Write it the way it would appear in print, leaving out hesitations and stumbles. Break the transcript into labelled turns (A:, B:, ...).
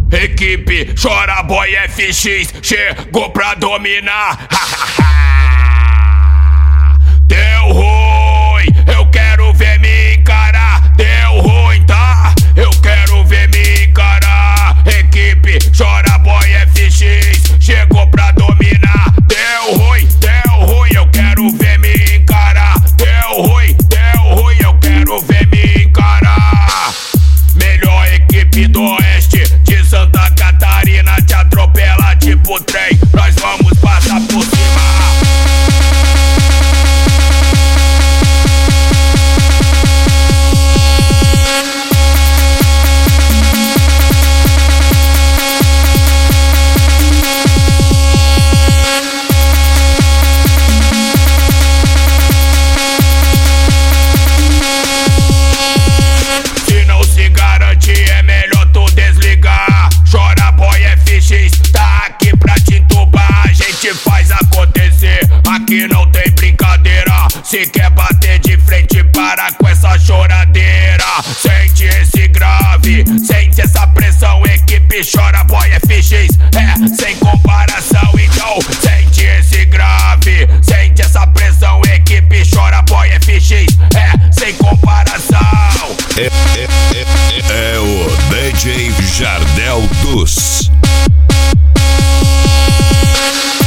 A: Equipe Chora Boy FX chegou pra dominar. Deu ruim, eu quero ver me encarar. Deu ruim, tá? Eu quero ver me encarar. Equipe Chora Boy FX chegou pra dominar. Deu ruim, eu quero ver me encarar. Deu ruim, eu quero ver me encarar. Melhor equipe do oeste de Santa Catarina, te atropela tipo trem, nós vamos passar por cima. É melhor tu desligar. Chora Boy FX, tá aqui pra te entubar. A gente faz acontecer, aqui não tem brincadeira. Se quer bater de frente, para com essa choradeira. Sente esse grave, sente essa pressão. Equipe Chora Boy FX, sem comparação. Então sente esse grave, sente essa pressão. Equipe Chora Boy FX, sem comparação.
B: É o DJ Jardel dos